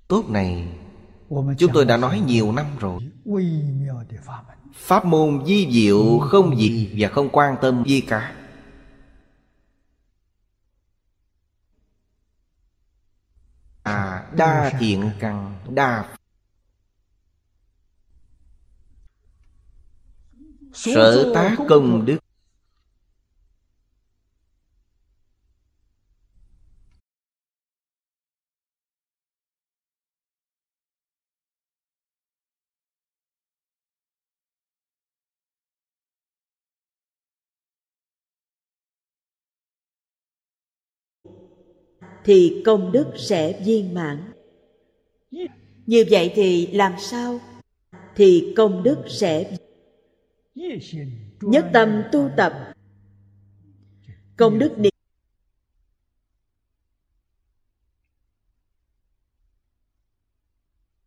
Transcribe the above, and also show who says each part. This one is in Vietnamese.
Speaker 1: tốt này chúng tôi đã nói nhiều năm rồi. Pháp môn vi diệu, không diệt và không quan tâm gì cả. Đa thiện căn, đa sở tác công đức.
Speaker 2: Thì công đức sẽ viên mãn. Như vậy thì làm sao? Thì công đức sẽ nhất tâm tu tập. Công đức niệm